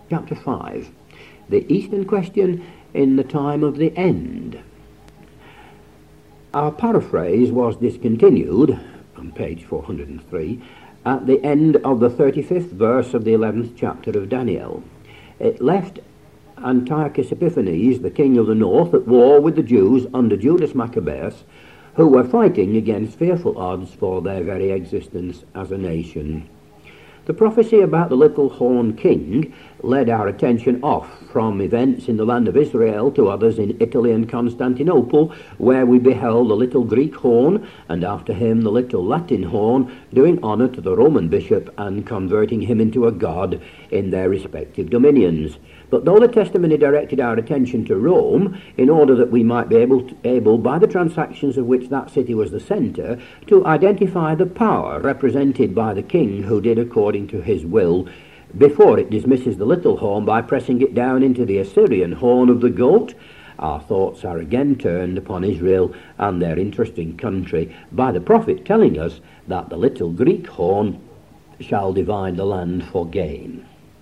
Chapter 5. The Eastern Question in the Time of the End. Our paraphrase was discontinued, on page 403, at the end of the 35th verse of the 11th chapter of Daniel. It left Antiochus Epiphanes, the king of the north, at war with the Jews under Judas Maccabeus, who were fighting against fearful odds for their very existence as a nation. The prophecy about the little horn king led our attention off from events in the land of Israel to others in Italy and Constantinople, where we beheld the little Greek horn, and after him the little Latin horn, doing honour to the Roman bishop and converting him into a god in their respective dominions. But though the testimony directed our attention to Rome, in order that we might be able, by the transactions of which that city was the centre, to identify the power represented by the king who did according to his will, before it dismisses the little horn by pressing it down into the Assyrian horn of the goat, our thoughts are again turned upon Israel and their interesting country, by the prophet telling us that the little Greek horn shall divide the land for gain.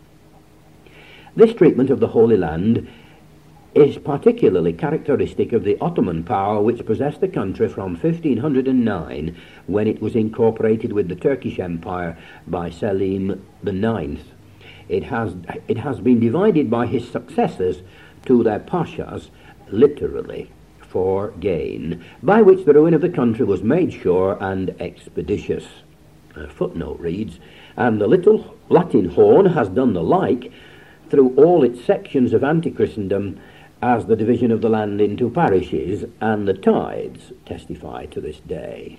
This treatment of the Holy Land is particularly characteristic of the Ottoman power which possessed the country from 1509, when it was incorporated with the Turkish Empire by Selim IX. It has been divided by his successors to their pashas, literally, for gain, by which the ruin of the country was made sure and expeditious. A footnote reads, and the little Latin horn has done the like through all its sections of anti-Christendom, as the division of the land into parishes and the tithes testify to this day.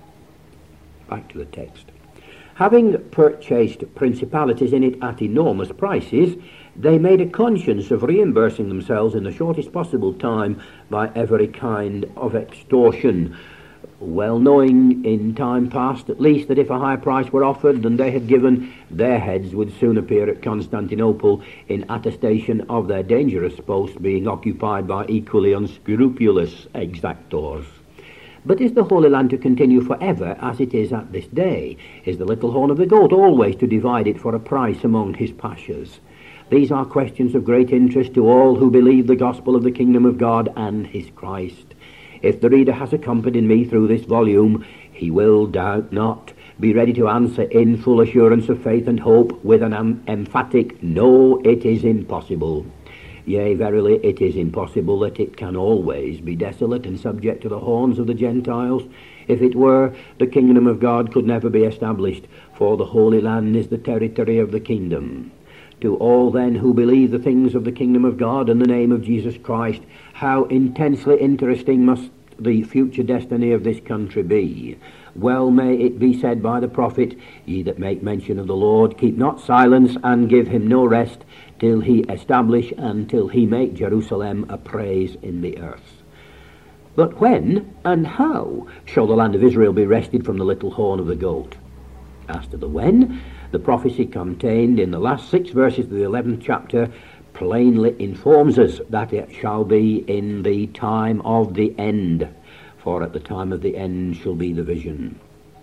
Back to the text. Having purchased principalities in it at enormous prices, they made a conscience of reimbursing themselves in the shortest possible time by every kind of extortion, well knowing in time past at least that if a high price were offered than they had given, their heads would soon appear at Constantinople in attestation of their dangerous post being occupied by equally unscrupulous exactors. But is the Holy Land to continue forever as it is at this day? Is the little horn of the goat always to divide it for a price among his pashas? These are questions of great interest to all who believe the gospel of the kingdom of God and his Christ. If the reader has accompanied me through this volume, he will, doubt not, be ready to answer in full assurance of faith and hope with an emphatic, no, it is impossible. Yea, verily, it is impossible that it can always be desolate and subject to the horns of the Gentiles. If it were, the kingdom of God could never be established, for the Holy Land is the territory of the kingdom. To all then who believe the things of the kingdom of God and the name of Jesus Christ, how intensely interesting must the future destiny of this country be. Well may it be said by the prophet, ye that make mention of the Lord, keep not silence and give him no rest, till he establish and till he make Jerusalem a praise in the earth. But when and how shall the land of Israel be wrested from the little horn of the goat? As to the when, the prophecy contained in the last 6 verses of the 11th chapter plainly informs us that it shall be in the time of the end, for at the time of the end shall be the vision.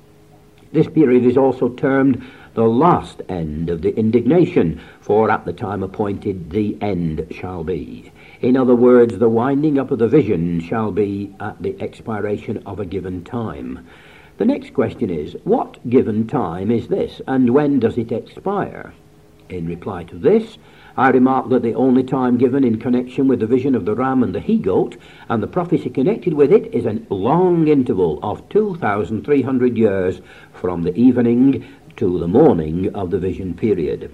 This period is also termed the last end of the indignation, for at the time appointed the end shall be. In other words, the winding up of the vision shall be at the expiration of a given time. The next question is, what given time is this, and when does it expire? In reply to this, I remark that the only time given in connection with the vision of the ram and the he-goat, and the prophecy connected with it, is a long interval of 2,300 years from the to the morning of the vision period.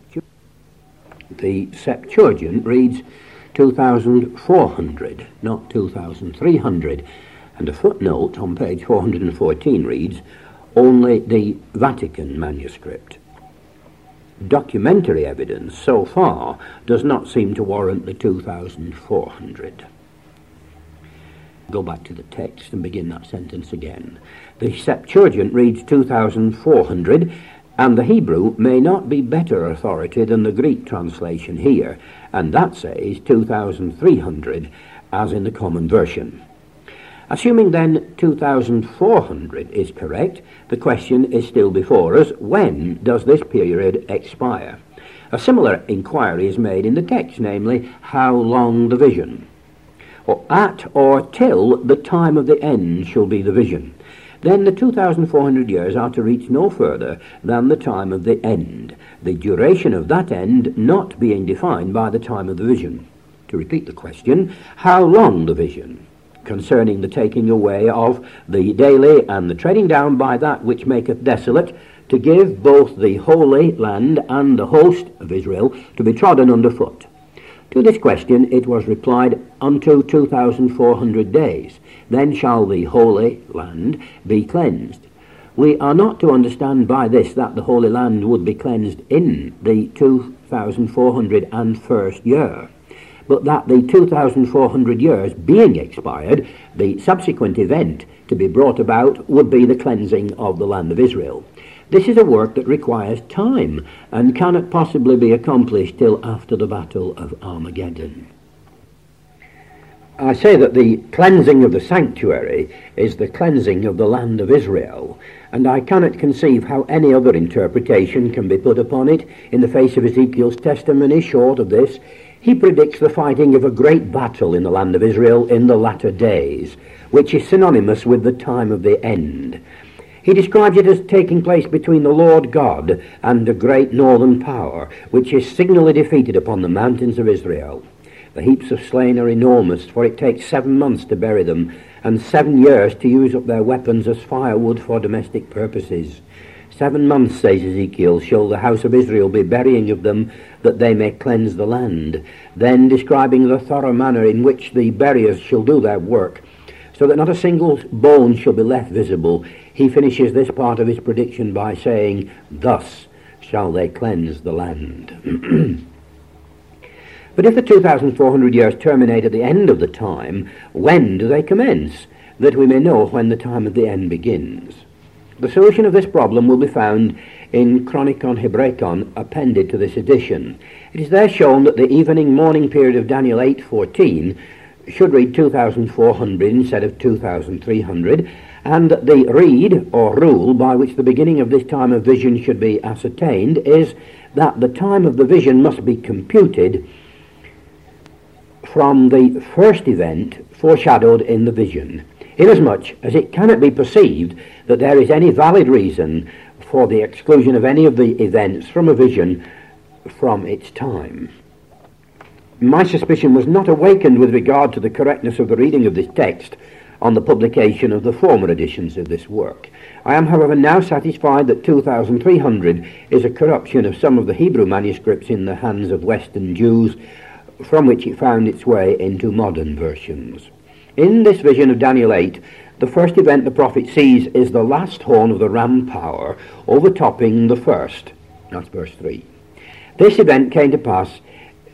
The Septuagint reads 2,400, not 2,300, and a footnote on page 414 reads, only the Vatican manuscript. Documentary evidence so far does not seem to warrant the 2,400. Go back to the text and begin that sentence again. The Septuagint reads 2,400, and the Hebrew may not be better authority than the Greek translation here, and that says 2,300, as in the Common Version. Assuming then 2,400 is correct, the question is still before us, when does this period expire? A similar inquiry is made in the text, namely, how long the vision? Or at or till the time of the end shall be the vision. Then the 2,400 years are to reach no further than the time of the end, the duration of that end not being defined by the time of the vision. To repeat the question, how long the vision? Concerning the taking away of the daily and the treading down by that which maketh desolate, to give both the holy land and the host of Israel to be trodden under foot. To this question it was replied, unto 2,400 days. Then shall the holy land be cleansed. We are not to understand by this that the holy land would be cleansed in the 2,401st year, but that the 2,400 years being expired, the subsequent event to be brought about would be the cleansing of the land of Israel. This is a work that requires time and cannot possibly be accomplished till after the battle of Armageddon. I say that the cleansing of the sanctuary is the cleansing of the land of Israel, and I cannot conceive how any other interpretation can be put upon it in the face of Ezekiel's testimony. Short of this, he predicts the fighting of a great battle in the land of Israel in the latter days, which is synonymous with the time of the end. He describes it as taking place between the Lord God and a great northern power, which is signally defeated upon the mountains of Israel. The heaps of slain are enormous, for it takes 7 months to bury them, and 7 years to use up their weapons as firewood for domestic purposes. 7 months, says Ezekiel, shall the house of Israel be burying of them, that they may cleanse the land. Then, describing the thorough manner in which the buriers shall do their work, so that not a single bone shall be left visible, he finishes this part of his prediction by saying, thus shall they cleanse the land. But if the 2,400 years terminate at the end of the time, when do they commence, that we may know when the time of the end begins? The solution of this problem will be found in Chronicon Hebraicon appended to this edition. It is there shown that the evening morning period of Daniel 8:14 should read 2,400 instead of 2,300, and the reed or rule by which the beginning of this time of vision should be ascertained is that the time of the vision must be computed from the first event foreshadowed in the vision, inasmuch as it cannot be perceived that there is any valid reason for the exclusion of any of the events from a vision from its time. My suspicion was not awakened with regard to the correctness of the reading of this text on the publication of the former editions of this work. I am, however, now satisfied that 2,300 is a corruption of some of the Hebrew manuscripts in the hands of Western Jews, from which it found its way into modern versions. In this vision of Daniel 8, the first event the prophet sees is the last horn of the ram power overtopping the first. That's verse 3. This event came to pass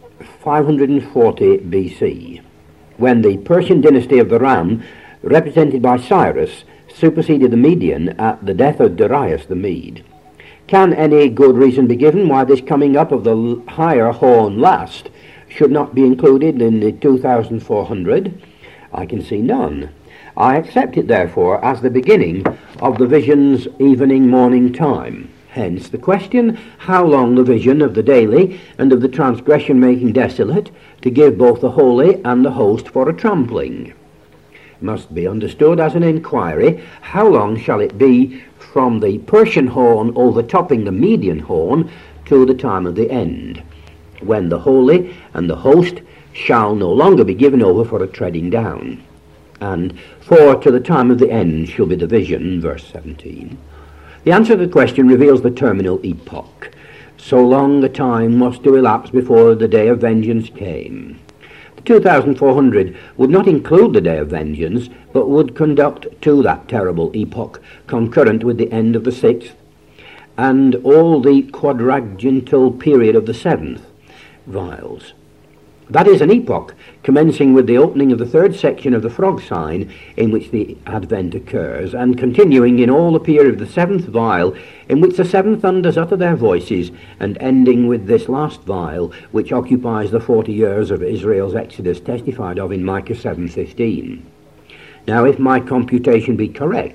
540 BC, when the Persian dynasty of the Ram, represented by Cyrus, superseded the Median at the death of Darius the Mede. Can any good reason be given why this coming up of the higher horn last should not be included in the 2,400? I can see none. I accept it, therefore, as the beginning of the vision's evening morning time. Hence the question, how long the vision of the daily and of the transgression making desolate, to give both the holy and the host for a trampling, must be understood as an inquiry, how long shall it be from the Persian horn overtopping the Median horn to the time of the end, when the holy and the host shall no longer be given over for a treading down. And for to the time of the end shall be the vision, verse 17. The answer to the question reveals the terminal epoch. So long a time was to elapse before the day of vengeance came. The 2,400 would not include the day of vengeance, but would conduct to that terrible epoch, concurrent with the end of the 6th, and all the quadragental period of the 7th vials. That is an epoch commencing with the opening of the 3rd section of the frog sign, in which the advent occurs, and continuing in all the period of the 7th vial, in which the 7 thunders utter their voices, and ending with this last vial, which occupies the 40 years of Israel's exodus, testified of in Micah 7:15. Now, if my computation be correct,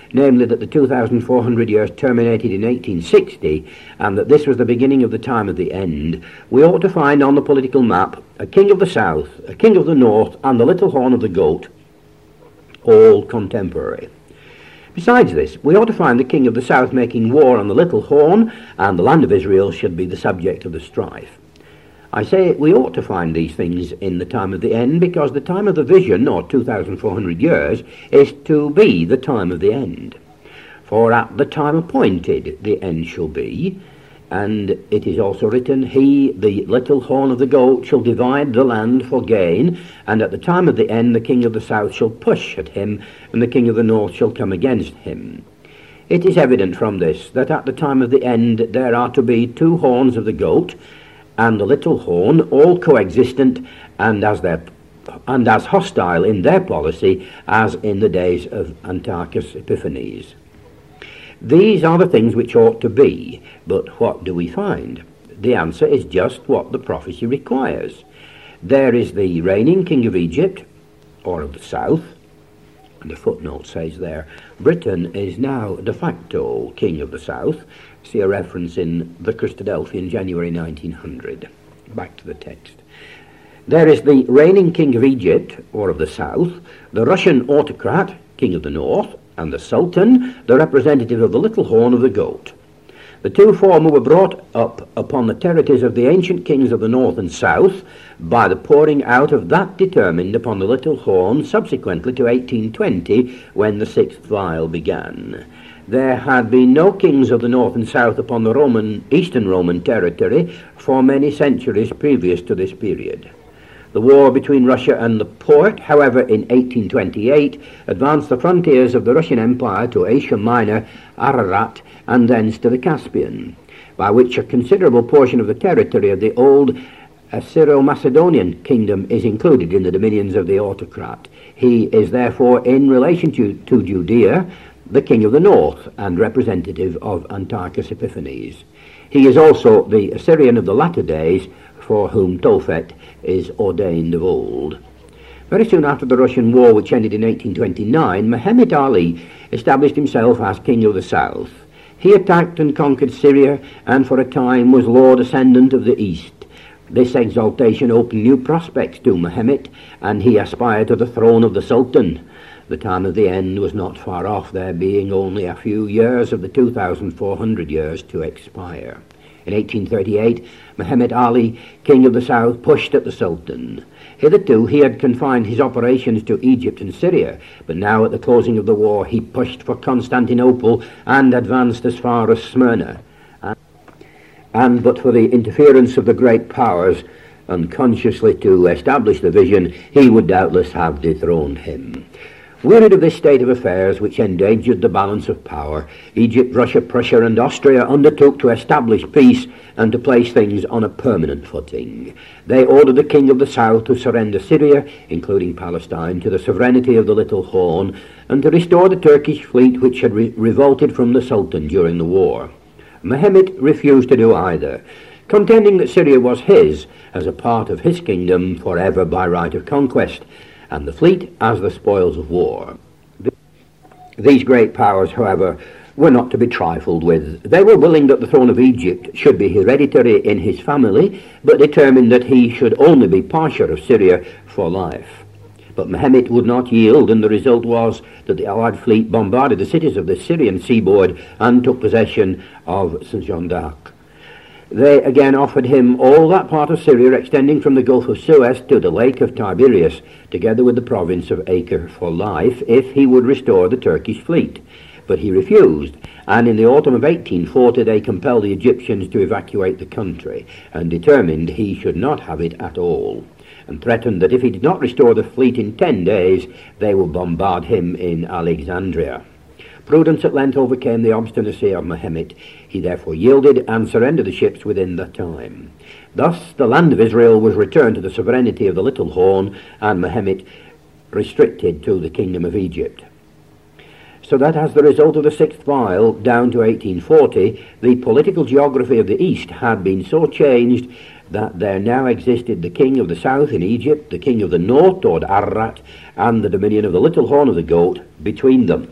namely that the 2,400 years terminated in 1860, and that this was the beginning of the time of the end, we ought to find on the political map a king of the south, a king of the north, and the little horn of the goat, all contemporary. Besides this, we ought to find the king of the south making war on the little horn, and the land of Israel should be the subject of the strife. I say we ought to find these things in the time of the end, because the time of the vision, or 2,400 years, is to be the time of the end. For at the time appointed the end shall be, and it is also written, he, the little horn of the goat, shall divide the land for gain, and at the time of the end the king of the south shall push at him, and the king of the north shall come against him. It is evident from this that at the time of the end there are to be two horns of the goat, and the little horn, all coexistent, and as hostile in their policy as in the days of Antiochus Epiphanes. These are the things which ought to be, but what do we find? The answer is just what the prophecy requires. There is the reigning king of Egypt, or of the south, and the footnote says there, Britain is now de facto king of the south. See a reference in the Christadelphian, January 1900. Back to the text. There is the reigning king of Egypt, or of the south, the Russian autocrat, king of the north, and the sultan, the representative of the little horn of the goat. The two former were brought up upon the territories of the ancient kings of the north and south by the pouring out of that determined upon the little horn subsequently to 1820, when the sixth vial began. There had been no kings of the north and south upon the Eastern Roman territory for many centuries previous to this period. The war between Russia and the Porte, however, in 1828 advanced the frontiers of the Russian Empire to Asia Minor, Ararat, and thence to the Caspian, by which a considerable portion of the territory of the old Assyro-Macedonian kingdom is included in the dominions of the autocrat. He is therefore, in relation to Judea, the king of the north and representative of Antiochus Epiphanes. He is also the Assyrian of the latter days, for whom Tophet is ordained of old. Very soon after the Russian war, which ended in 1829, Muhammad Ali established himself as king of the south. He attacked and conquered Syria, and for a time was Lord Ascendant of the East. This exaltation opened new prospects to Muhammad, and he aspired to the throne of the Sultan. The time of the end was not far off, there being only a few years of the 2,400 years to expire. In 1838, Muhammad Ali, king of the south, pushed at the Sultan. Hitherto he had confined his operations to Egypt and Syria, but now at the closing of the war he pushed for Constantinople and advanced as far as Smyrna. And but for the interference of the great powers, unconsciously to establish the vision, he would doubtless have dethroned him. Wearied of this state of affairs, which endangered the balance of power, Egypt, Russia, Prussia, and Austria undertook to establish peace and to place things on a permanent footing. They ordered the king of the south to surrender Syria, including Palestine, to the sovereignty of the Little Horn, and to restore the Turkish fleet which had revolted from the Sultan during the war. Muhammad refused to do either, contending that Syria was his, as a part of his kingdom forever by right of conquest, and the fleet as the spoils of war. These great powers, however, were not to be trifled with. They were willing that the throne of Egypt should be hereditary in his family, but determined that he should only be Pasha of Syria for life. But Muhammad would not yield, and the result was that the Allied fleet bombarded the cities of the Syrian seaboard and took possession of St. Jean d'Arc. They again offered him all that part of Syria extending from the Gulf of Suez to the Lake of Tiberias, together with the province of Acre for life, if he would restore the Turkish fleet. But he refused, and in the autumn of 1840 they compelled the Egyptians to evacuate the country, and determined he should not have it at all, and threatened that if he did not restore the fleet in 10 days, they would bombard him in Alexandria. Prudence at length overcame the obstinacy of Muhammad. He therefore yielded and surrendered the ships within the time. Thus the land of Israel was returned to the sovereignty of the Little Horn, and Muhammad restricted to the kingdom of Egypt. So that as the result of the sixth vial down to 1840, the political geography of the East had been so changed that there now existed the king of the south in Egypt, the king of the north toward Ararat, and the dominion of the Little Horn of the Goat between them.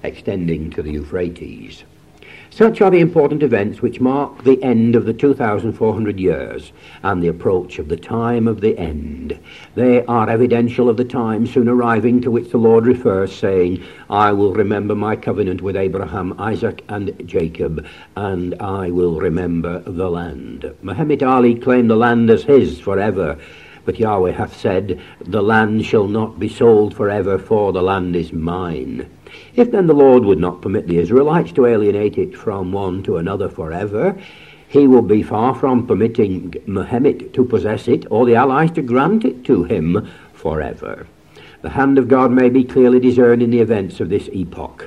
extending to the Euphrates. Such are the important events which mark the end of the 2,400 years and the approach of the time of the end. They are evidential of the time soon arriving to which the Lord refers, saying, I will remember my covenant with Abraham, Isaac, and Jacob, and I will remember the land. Muhammad Ali claimed the land as his forever, but Yahweh hath said, the land shall not be sold forever, for the land is mine. If then the Lord would not permit the Israelites to alienate it from one to another forever, he will be far from permitting Muhammad to possess it, or the allies to grant it to him forever. The hand of God may be clearly discerned in the events of this epoch.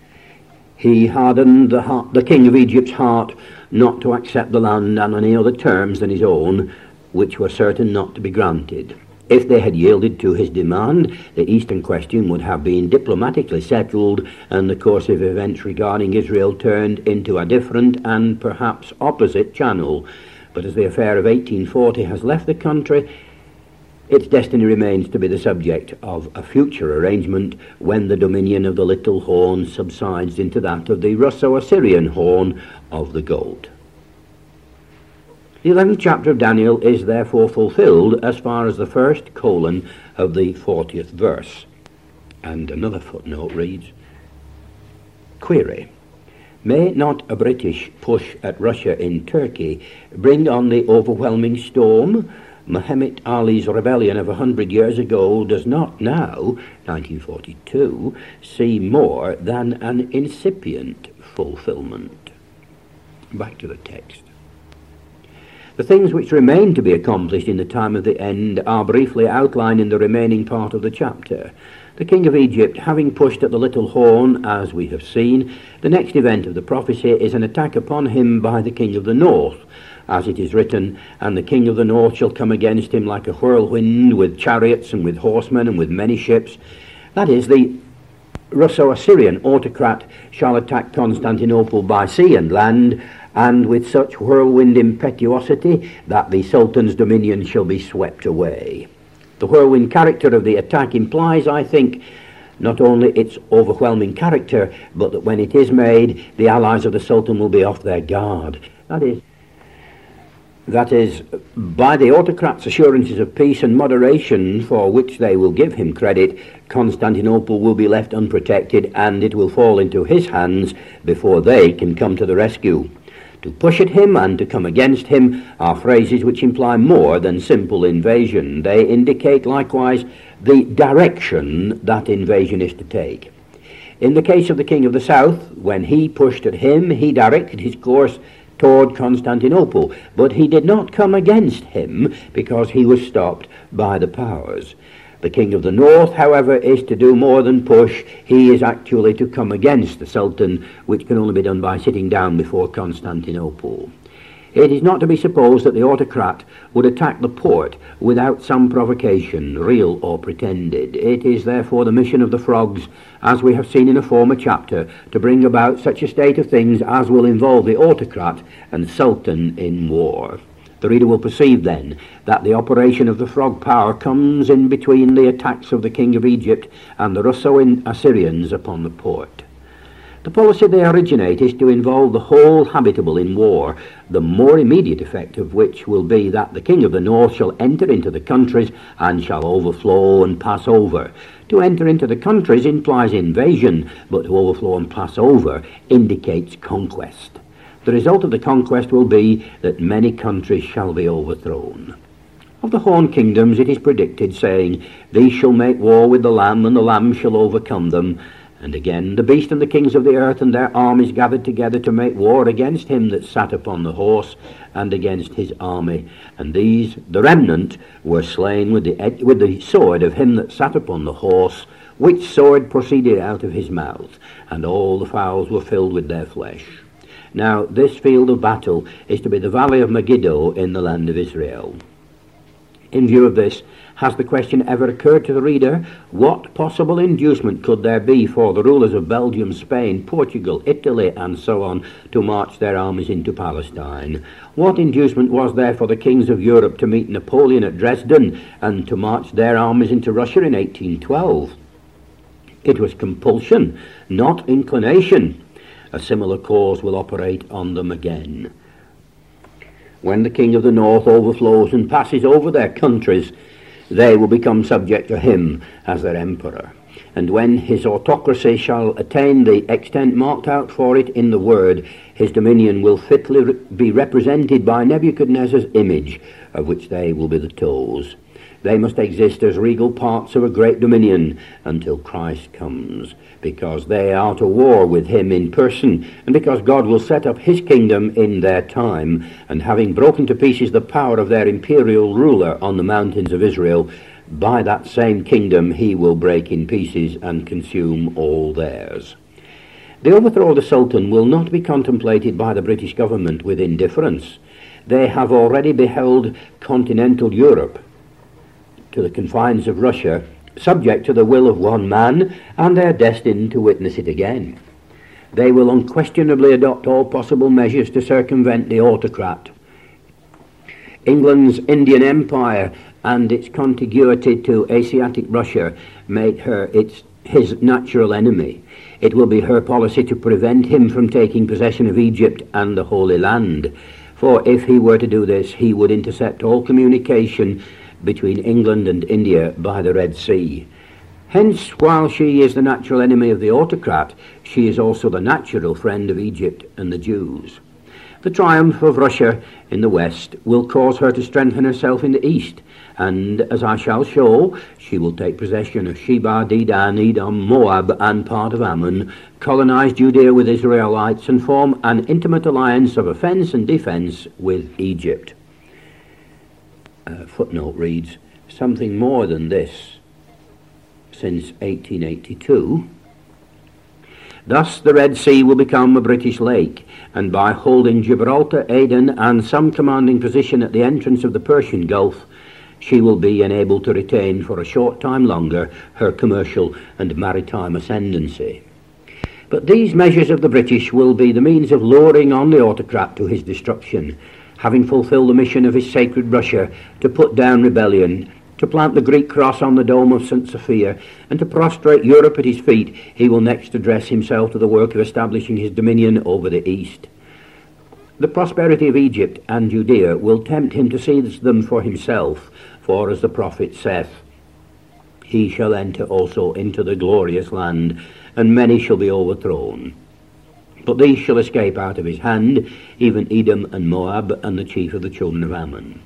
He hardened the king of Egypt's heart not to accept the land on any other terms than his own, which were certain not to be granted. If they had yielded to his demand, the Eastern question would have been diplomatically settled, and the course of events regarding Israel turned into a different and perhaps opposite channel. But as the affair of 1840 has left the country, its destiny remains to be the subject of a future arrangement when the dominion of the little horn subsides into that of the Russo-Assyrian horn of the goat. The 11th chapter of Daniel is therefore fulfilled as far as the first colon of the 40th verse. And another footnote reads, Query, may not a British push at Russia in Turkey bring on the overwhelming storm? Muhammad Ali's rebellion of 100 years ago does not now, 1942, see more than an incipient fulfillment. Back to the text. The things which remain to be accomplished in the time of the end are briefly outlined in the remaining part of the chapter. The king of Egypt having pushed at the little horn, as we have seen, the next event of the prophecy is an attack upon him by the king of the north, as it is written, and the king of the north shall come against him like a whirlwind, with chariots and with horsemen and with many ships. That is, the Russo-Assyrian autocrat shall attack Constantinople by sea and land, and with such whirlwind impetuosity that the Sultan's dominion shall be swept away. The whirlwind character of the attack implies, I think, not only its overwhelming character, but that when it is made, the allies of the Sultan will be off their guard. That is, by the autocrat's assurances of peace and moderation, for which they will give him credit, Constantinople will be left unprotected, and it will fall into his hands before they can come to the rescue. To push at him and to come against him are phrases which imply more than simple invasion. They indicate likewise the direction that invasion is to take. In the case of the king of the south, when he pushed at him, he directed his course toward Constantinople, but he did not come against him because he was stopped by the powers. The king of the north, however, is to do more than push. He is actually to come against the Sultan, which can only be done by sitting down before Constantinople. It is not to be supposed that the autocrat would attack the port without some provocation, real or pretended. It is therefore the mission of the frogs, as we have seen in a former chapter, to bring about such a state of things as will involve the autocrat and Sultan in war. The reader will perceive then that the operation of the frog power comes in between the attacks of the king of Egypt and the Russo-Assyrians upon the port. The policy they originate is to involve the whole habitable in war, the more immediate effect of which will be that the king of the north shall enter into the countries and shall overflow and pass over. To enter into the countries implies invasion, but to overflow and pass over indicates conquest. The result of the conquest will be that many countries shall be overthrown. Of the horn kingdoms it is predicted, saying, These shall make war with the Lamb, and the Lamb shall overcome them. And again, the beast and the kings of the earth and their armies gathered together to make war against him that sat upon the horse, and against his army. And these, the remnant, were slain with the sword of him that sat upon the horse, which sword proceeded out of his mouth, and all the fowls were filled with their flesh. Now, this field of battle is to be the valley of Megiddo in the land of Israel. In view of this, has the question ever occurred to the reader, what possible inducement could there be for the rulers of Belgium, Spain, Portugal, Italy, and so on, to march their armies into Palestine? What inducement was there for the kings of Europe to meet Napoleon at Dresden and to march their armies into Russia in 1812? It was compulsion, not inclination. A similar cause will operate on them again. When the king of the north overflows and passes over their countries, they will become subject to him as their emperor. And when his autocracy shall attain the extent marked out for it in the word, his dominion will fitly be represented by Nebuchadnezzar's image, of which they will be the toes. They must exist as regal parts of a great dominion until Christ comes, because they are to war with him in person, and because God will set up his kingdom in their time, and having broken to pieces the power of their imperial ruler on the mountains of Israel, by that same kingdom he will break in pieces and consume all theirs. The overthrow of the Sultan will not be contemplated by the British government with indifference. They have already beheld continental Europe, to the confines of Russia, subject to the will of one man, and they are destined to witness it again. They will unquestionably adopt all possible measures to circumvent the autocrat. England's Indian Empire and its contiguity to Asiatic Russia make her his natural enemy. It will be her policy to prevent him from taking possession of Egypt and the Holy Land, for if he were to do this, he would intercept all communication between England and India by the Red Sea. Hence, while she is the natural enemy of the autocrat, she is also the natural friend of Egypt and the Jews. The triumph of Russia in the west will cause her to strengthen herself in the east, and, as I shall show, she will take possession of Sheba, Dedan, Edom, Moab, and part of Ammon, colonize Judea with Israelites, and form an intimate alliance of offense and defense with Egypt. Footnote reads, something more than this since 1882. Thus the Red Sea will become a British lake, and by holding Gibraltar, Aden, and some commanding position at the entrance of the Persian Gulf, she will be enabled to retain for a short time longer her commercial and maritime ascendancy. But these measures of the British will be the means of luring on the autocrat to his destruction. Having fulfilled the mission of his sacred Russia to put down rebellion, to plant the Greek cross on the dome of St. Sophia, and to prostrate Europe at his feet, he will next address himself to the work of establishing his dominion over the East. The prosperity of Egypt and Judea will tempt him to seize them for himself, for as the prophet saith, he shall enter also into the glorious land, and many shall be overthrown. But these shall escape out of his hand, even Edom and Moab, and the chief of the children of Ammon.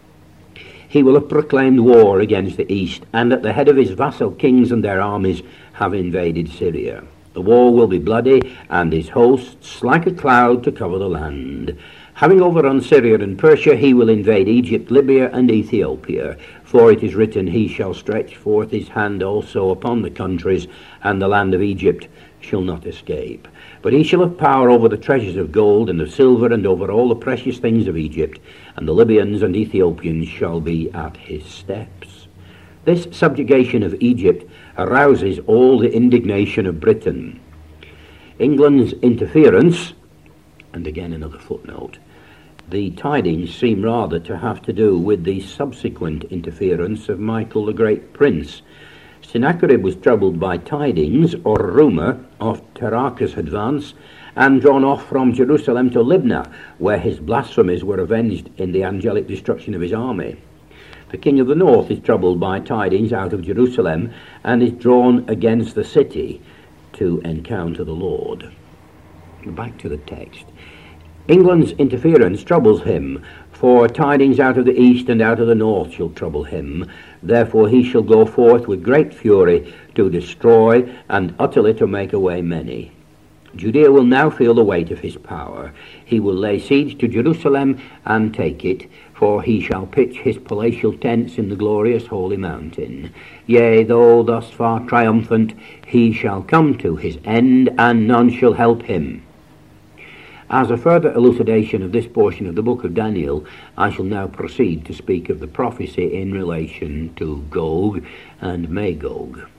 He will have proclaimed war against the east, and at the head of his vassal kings and their armies have invaded Syria. The war will be bloody, and his hosts like a cloud to cover the land. Having overrun Syria and Persia, he will invade Egypt, Libya, and Ethiopia. For it is written, he shall stretch forth his hand also upon the countries, and the land of Egypt shall not escape. But he shall have power over the treasures of gold and of silver, and over all the precious things of Egypt, and the Libyans and Ethiopians shall be at his steps. This subjugation of Egypt arouses all the indignation of Britain. England's interference, and again another footnote, the tidings seem rather to have to do with the subsequent interference of Michael the Great Prince. Sennacherib was troubled by tidings or rumour of Tarach's advance, and drawn off from Jerusalem to Libnah, where his blasphemies were avenged in the angelic destruction of his army. The king of the north is troubled by tidings out of Jerusalem, and is drawn against the city to encounter the Lord. Back to the text. England's interference troubles him, for tidings out of the east and out of the north shall trouble him. Therefore he shall go forth with great fury to destroy, and utterly to make away many. Judea will now feel the weight of his power. He will lay siege to Jerusalem and take it, for he shall pitch his palatial tents in the glorious holy mountain. Yea, though thus far triumphant, he shall come to his end, and none shall help him. As a further elucidation of this portion of the book of Daniel, I shall now proceed to speak of the prophecy in relation to Gog and Magog.